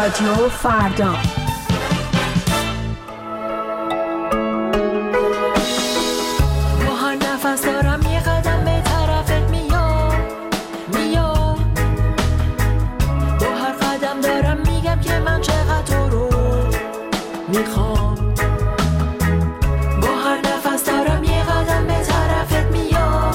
رادیو فردا. با هر نفس دارم یه قدم به طرفت میام. با هر قدم دارم میگم که من چقدر تو رو میخوام. با هر نفس دارم یه قدم به طرفت میام.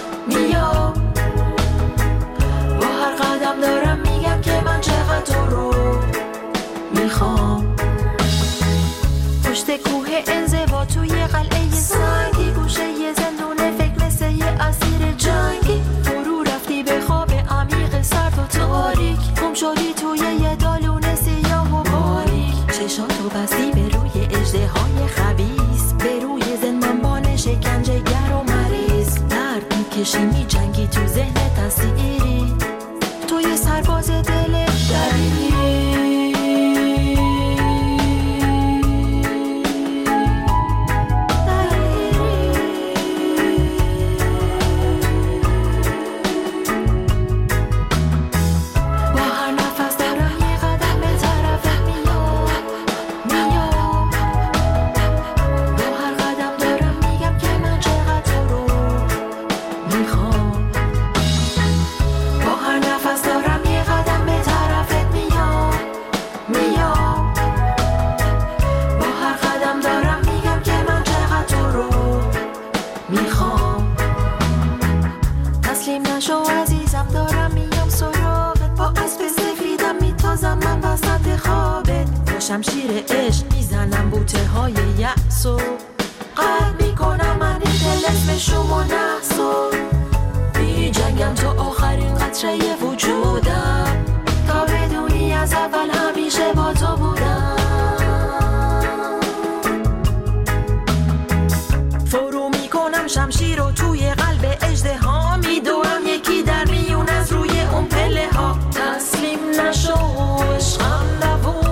با هر قدم دارم میگم که من چقدر تو رو میخوام. پشت کوه انزوا توی قلعه سنگی، گوشه یه زندون فکر مثل یه اسیر جنگی. فرو رفتی به خواب عمیق سرد و تاریک، گم شدی توی یه دالون سیاه و باریک. چشاتو بستی به روی اژدهای خبیث، به روی زندانبان شکنجه گر و مریض. درد میکشی میجنگی تو ذهنت اسیری، توی سرباز دل دریری. شمشیر عشق میزنم بوته های یأسو، قلب میکنم من این دل اسم شما نحسو. بی جنگم تو آخرین قطره وجودم، تا بدونی از اول همیشه با تو بودم. فرو میکنم شمشیر رو توی قلب اژدها، میدوام یکی در میون از روی اون پله ها. تسلیم نشو عشقم نبود،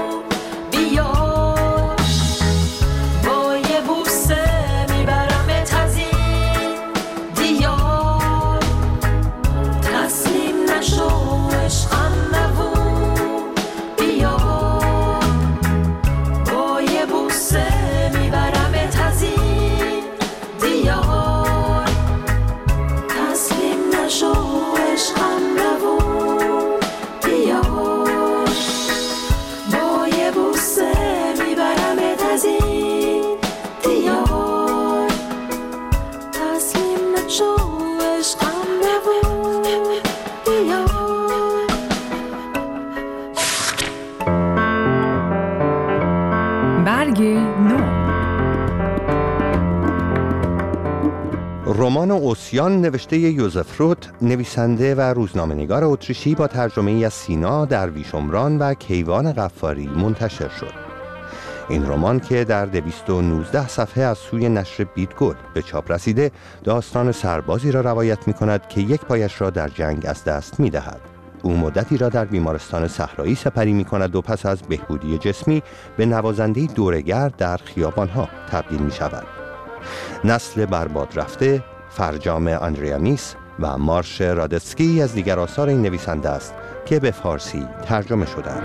رمان اوسیان نوشته یوزف روت، نویسنده و روزنامه‌نگار اتریشی، با ترجمه از سینا درویشمران و کیوان غفاری منتشر شد. این رمان که در 219 صفحه از سوی نشر بیدگل به چاپ رسیده، داستان سربازی را روایت می‌کند که یک پایش را در جنگ از دست می‌دهد. او مدتی را در بیمارستان صحرایی سپری می‌کند و پس از بهبودی جسمی به نوازنده دوره‌گرد در خیابان‌ها تبدیل می‌شود. نسل برباد رفته، فرجام آندریانیس و مارش رادتسکی از دیگر آثار این نویسنده است که به فارسی ترجمه شدند.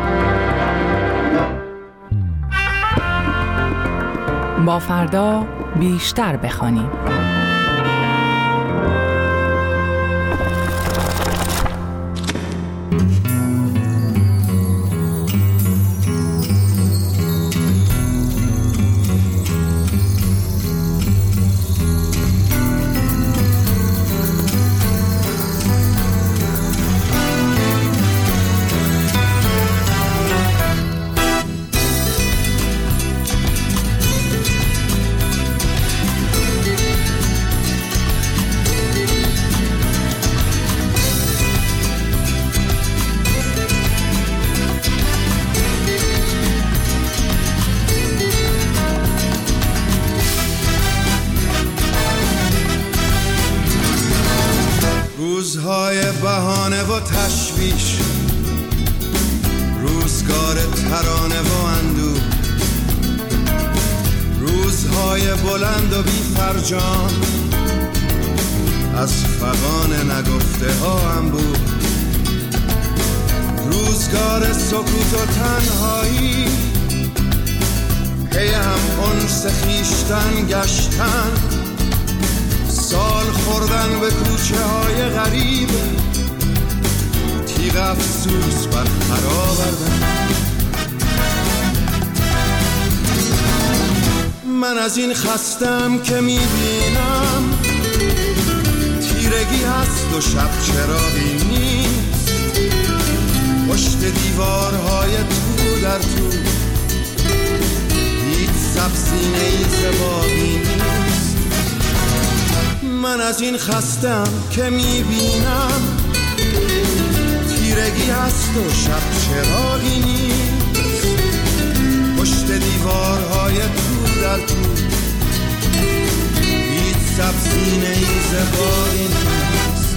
با فردا بیشتر بخوانیم. روزهای بهانه و تشویش، روزگار ترانه و اندوه، روزهای بلند و بی فرجام، از فغان نگفته ها انبوه. روزگار سکوت و تنهایی، پی هم انس خویشتن گشتن، سال خوردن به کوچه های غریب، تیغ افسوس بر خر آوردن. من از این خستم که میبینم تیرگی هست و شب چراغی نیست، پشت دیوارهای تو در تو هیچ سبزینه‌ای زبانی نیست. من از این خستم که میبینم تیرگی هست و شب چراغی نیست، پشت دیوارهای تو در تو هیچ سبزینه‌ای زبانی نیست.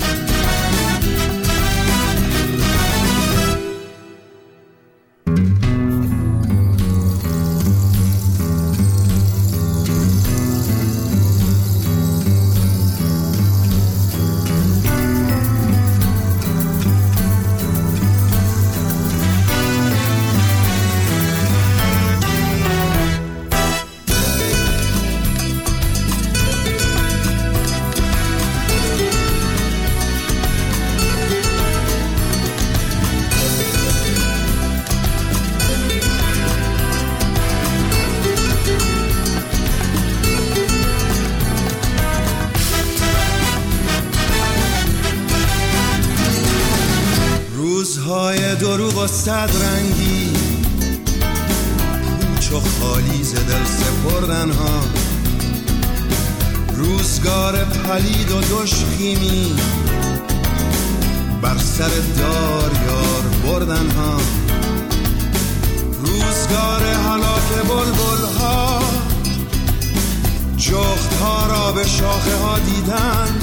روزهای دروغ و صد رنگی، پوچ و خالی ز دل سپردن ها، روزگار پلید و دشخیمی، بر سر دار یار بردن ها، روزگار هلاک بلبل ها، جغد ها را به شاخه ها دیدن،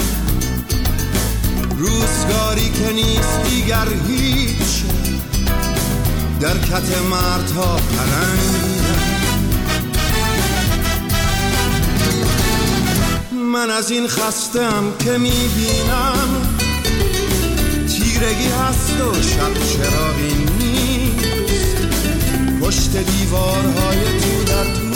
روزگاری که نیست دیگر هیچ، در کت مردها پلنگ. من از این خستم که میبینم تیرگی هست و شب چراغی نیست، پشت دیوارهای تو در تو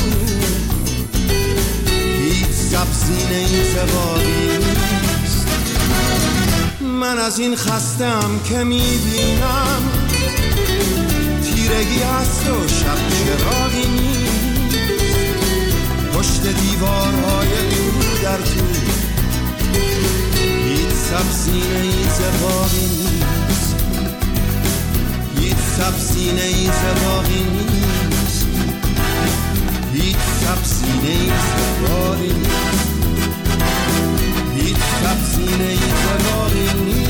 هیچ سبزینه‌ای زبانی نیست. من از این خستم که میبینم تیرگی هست و شب چراغی نیست، پشت دیوارهای تو در تو هیچ سبزینه‌ای زبانی نیست، هیچ سبزینه‌ای زبانی نیست، هیچ سبزینه‌ای زبانی نیست، هیچ سبزینه‌ای زبانی نیست.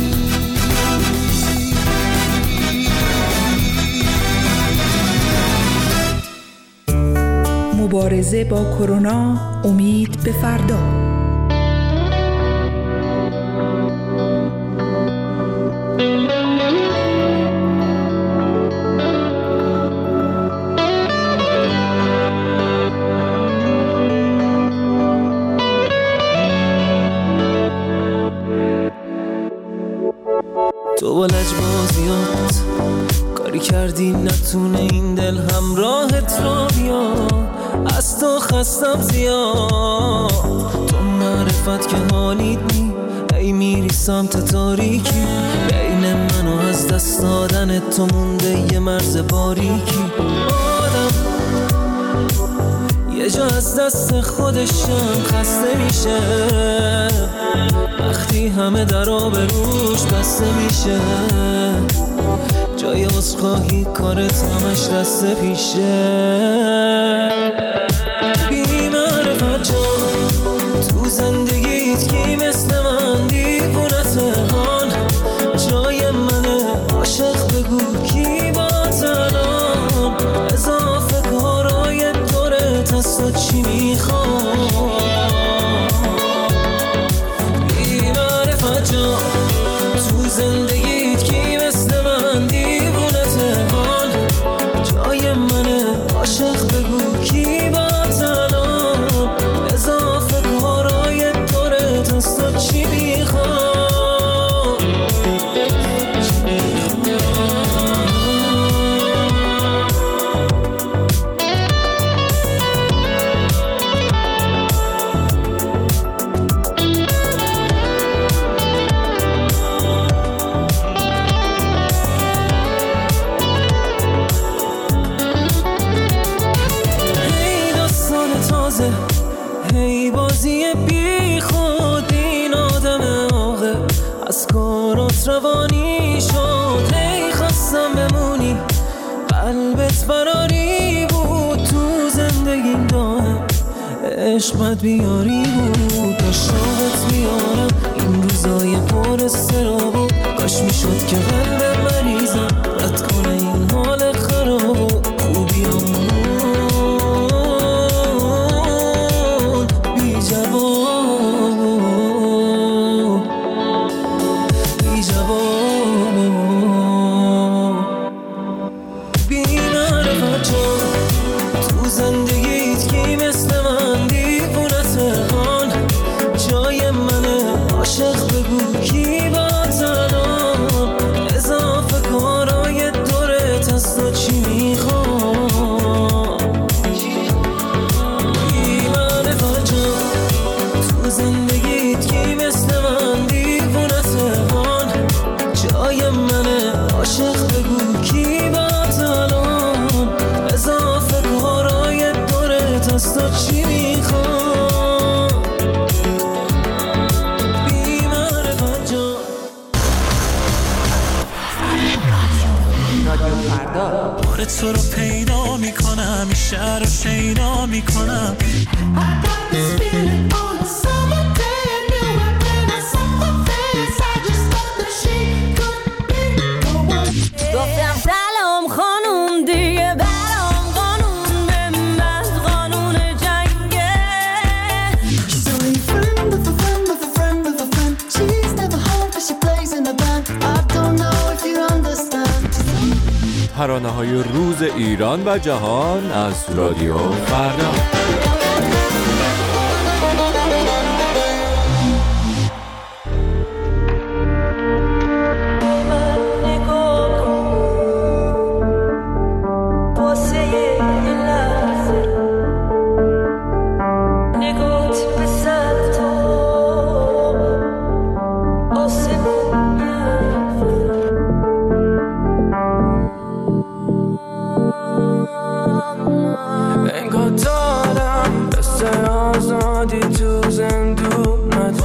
مبارزه با کرونا، امید به فردا. تو با لجبازیات کاری کردی نتونه این دل همراهت را بیاد، از تو خستم زیاد. تو معرفت که حالیت نی، ای میری سمت تاریکی، بین من و از دست دادن تو مونده یه مرز باریکی. آدم یه جا از دست خودشم خسته میشه، وقتی همه درا به روش بسته میشه، جای عذرخواهی کارت همش دست پیشه. بی معرفت جان تو زندگیت کی مثل من دیوونت هان، جای منه عاشق بگو کی با تنان، اضافه کارای دورت هست و چی میخوان. بی معرفت جان تو زندگیت کی مثل من دیوونت هان، جای منه عاشق بگو کی با جوانی شد هی خواستم بمونی، قلبت براری بود تو زندگیم دائم، عشقت بیاری بود عشقت بیارم. این روزای پر استرابو کاش میشد که قلب مریضم رد کنه این حال خرابو. خوبیامون بی جواب بی جواب بی معرفت جان تو زندگیت کی مثل من دیوونت هان جای منه عاشق بگو کی باز الان اضافه کارای دورت هست و چی میخوام بی معرفت جان تو زندگیت کی مثل من دیوونت هان جای منه عاشق بگو کی باز الان اضافه کارای دورت هست و چی میخوام بی معرفت جان. بار تو رو پیدا میکنم، این شهر رو شیدا میکنم. گفتم سلام خانوم دیگه برام قانون بمند قانون جنگه. She's only a friend of a friend of a friend of a friend. She's never home but she plays in a band. I don't know if you understand. ترانه‌های روز ایران و جهان از رادیو فردا. انگار دارم قصه آزادی تو زندونت،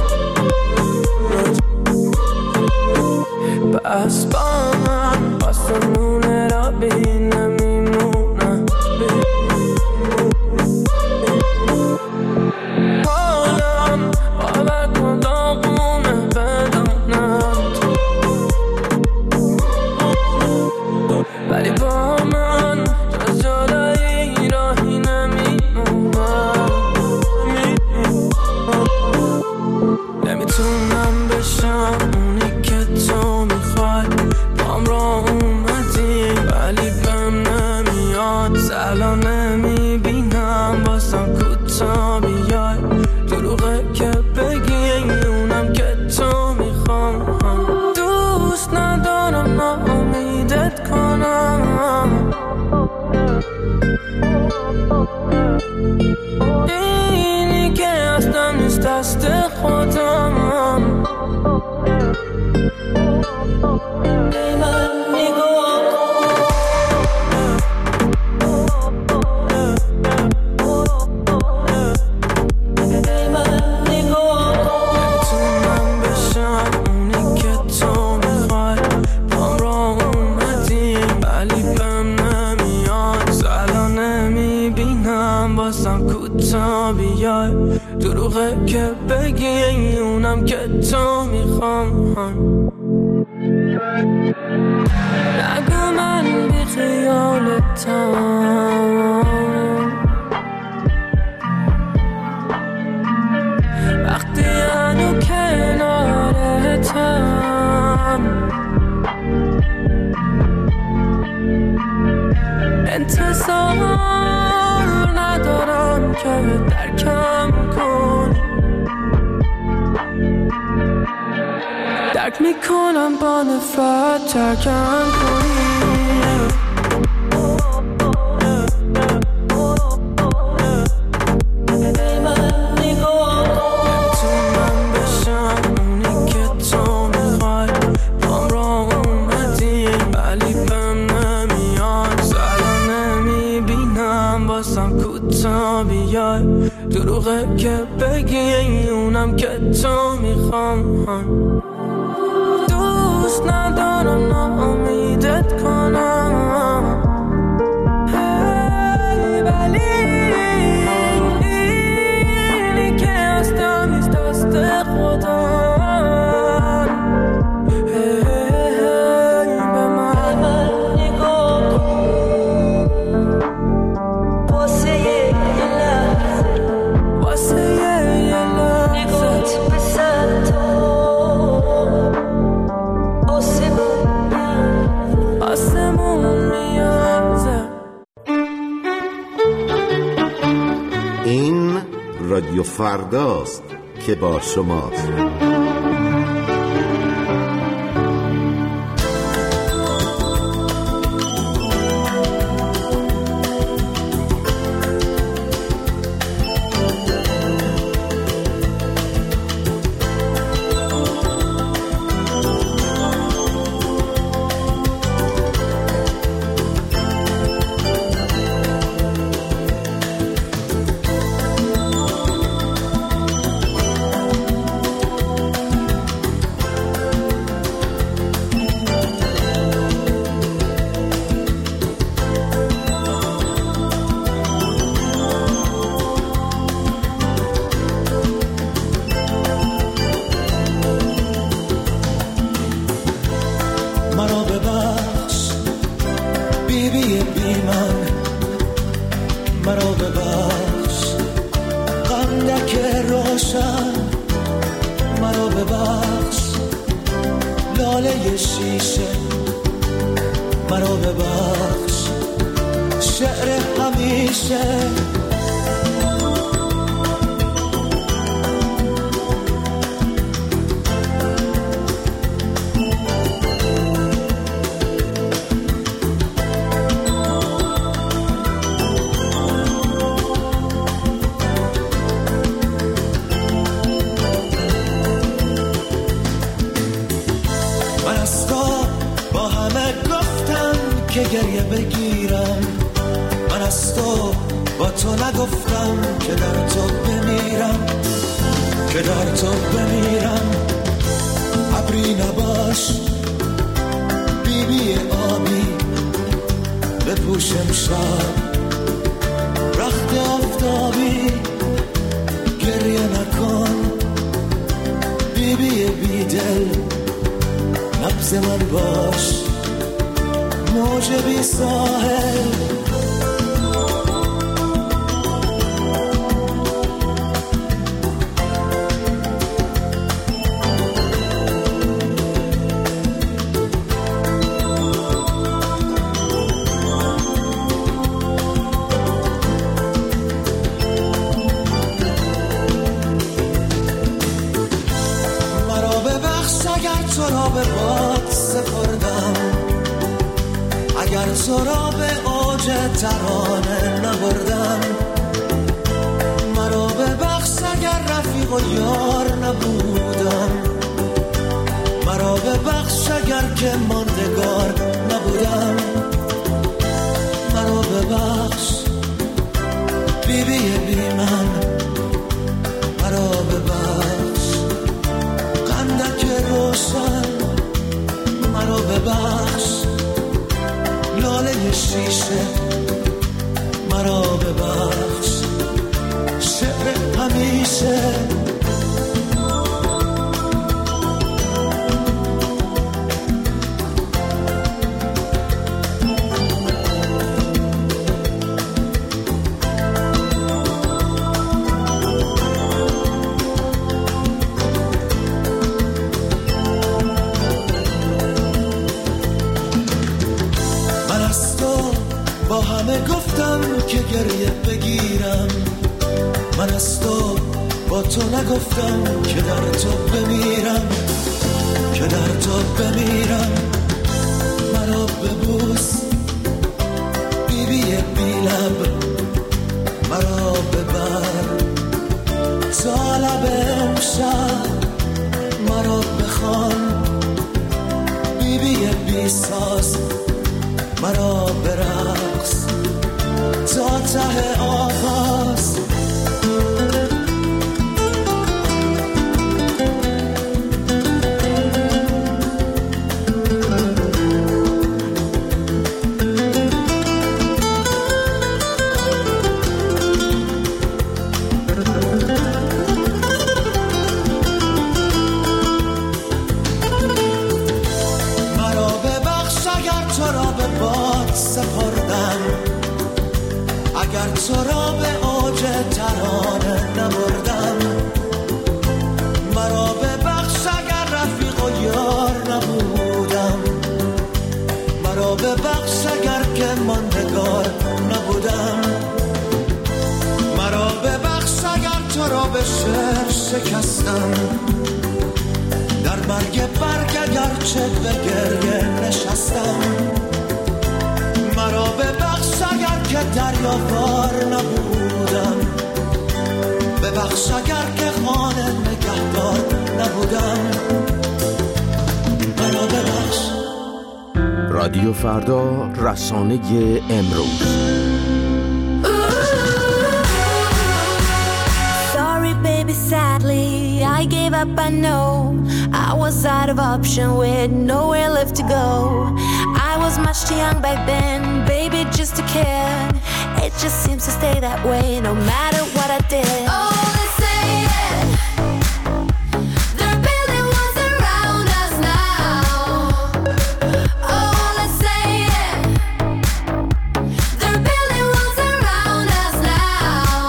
بس با من آسمونه را بین نمیمونم. حالم باور کن داغونه بدانم ولی با من جز جدایی راهی نمیمونم. نمیتونم بشم اونی که تو میخوای، بام را اومدی ولی بهم نمیاد. سلام نمیبینم بازم کوتا بیای، دروغه که بگی اونم که تو میخوام. دوست ندارم ناامیدت کنم، اینی که اصلا نیست دست خودم. ای من نگاه ای من نگاه نمیتونم بشم اونی که تو میخوای، بام را اومدی ولی بهم نمیاد. سلام نمیبینم بازم کوتا بیای، دروغه که بگی اونم که تو میخوام. نگو من بی خیالتم وقتی هنو کنارتم. انتظار ندارم که درکم کنی، درک میکنم با نفرت ترکم کنی. نمیتونم بشم اونی که تو میخوای، بام را اومدی ولی بهم نمیاد. سلام نمیبینم بازم کوتا بیای، دروغه که بگی اونم که تو میخوام. دوست ندارم ناامیدت کنم، ولی اینی که هستم نیست دست خدا. به من نگاه کن، واسه یه لحظه، واسه یه لحظه نگات به سر تو آسمون میازه. این رادیو فرداست که با شماست. مرا برقص تا ته آغاز. تو را به اوج ترانه نبردم. مرا ببخش اگر رفیق و یار نبودم. مرا ببخش اگر که ماندگار نبودم. مرا ببخش اگر تو را به شعر شکستم. در مرگ برگ اگرچه به گریه نشستم. مرا ببخش اگر که دریاوار نبودم. ببخش اگر که خانه نگهدار نبودم. مرا ببخش. رادیو فردا، رسانه امروز. Sorry baby, sadly I gave up, I know. I was out of option with nowhere left to go. I was much too young back then, baby, just a kid. It just seems to stay that way no matter what I did. Oh, let's say it. They're building walls around us now. Oh, let's say it. They're building walls around us now.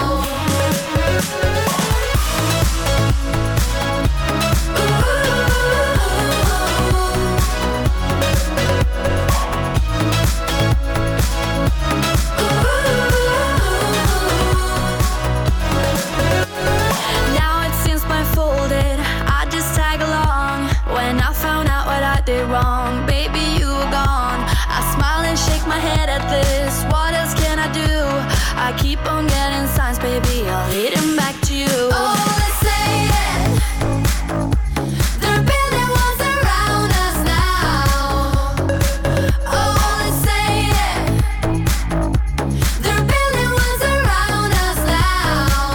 Now it seems blindfolded, I just tag along. When I found out what I did wrong, baby, you were gone. I smile and shake my head at this. What else can I do? I keep on getting signs, baby, I'll hit them back to you. Oh, let's say it. They're building walls around us now. Oh, let's say it. They're building walls around us now.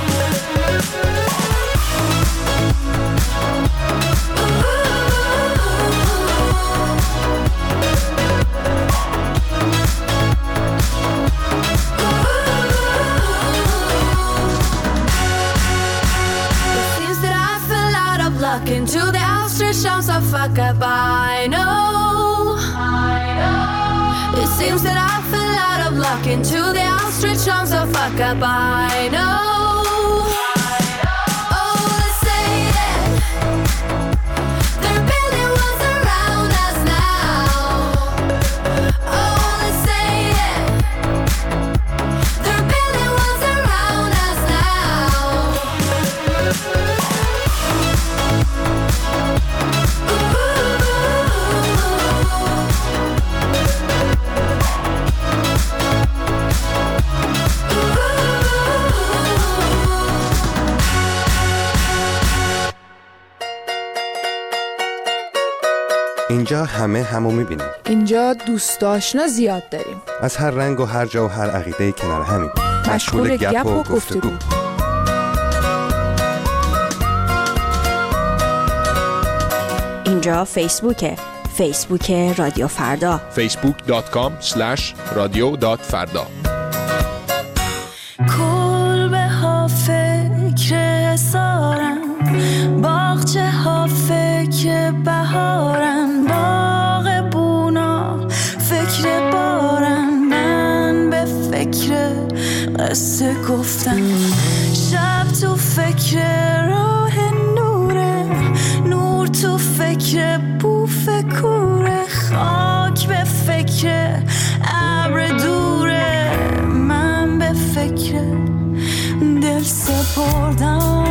It seems that I fell out of luck into the outstretched arms of fuck up. I know. It seems that I fell out of luck into the outstretched arms of fuck up. I know. Oh, let's say it. They're building walls around us now. Oh, let's say it. They're building walls around us now. اینجا همه همو میبینیم. اینجا دوست آشنا زیاد داریم. از هر رنگ و هر جا و هر عقیده کنار همیم. مشغول گپ و گفتگو. اینجا فیسبوکه. فیسبوک رادیو فردا. facebook.com/radio.farda. کلبه ها فکر سارن، باغچه ها فکر بهارن، باغ بونا فکر بارن، من به فکر قصه گفتن، شب تو فکر راه نوره، نور تو فکر بوف کوره، خاک به فکر ابر دوره، من به فکر دل سپردم.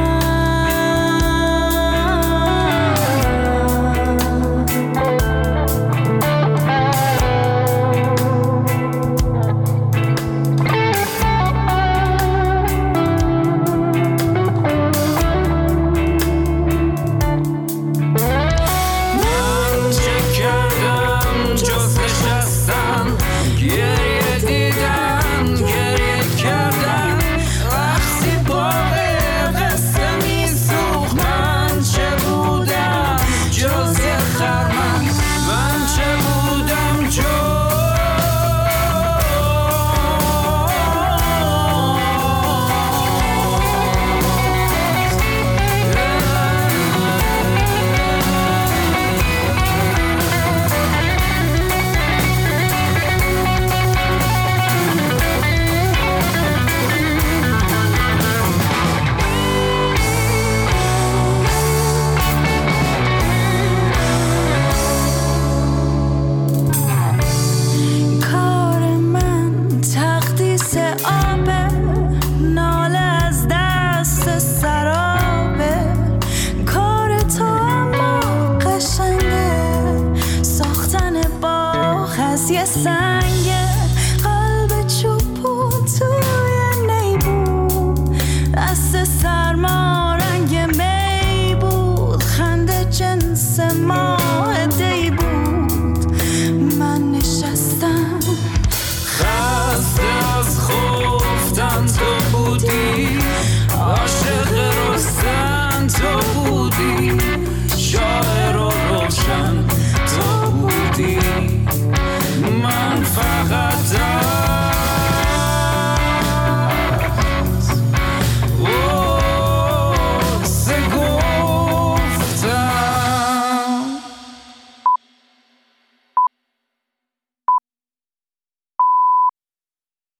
من چه کردم جز نشستم بودی